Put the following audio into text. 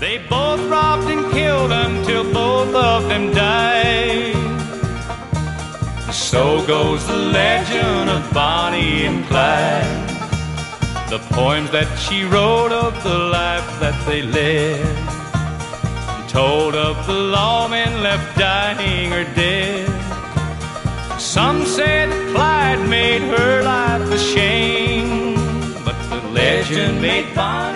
They both robbed and killed until both of them died. So goes the legend of Bonnie and Clyde. The poems that she wrote of the life that they led, told of the lawmen left dying or dead. Some said Clyde made her life a shame, but the legend made Bonnie